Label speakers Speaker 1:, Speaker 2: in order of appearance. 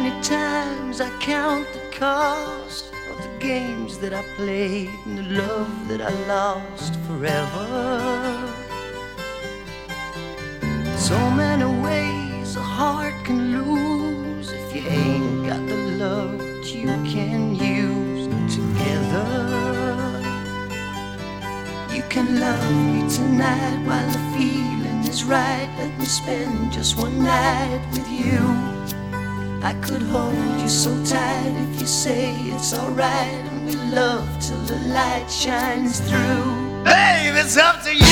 Speaker 1: many times I count the cost of the games that I played and the love that I lost forever. So many ways a heart can lose if you ain't got the love that you can use together. You can love me tonight while the feeling is right. Let me spend just one night with you. I could hold you so tight if you say it's alright, and we love till the light shines through. Babe, it's up to you.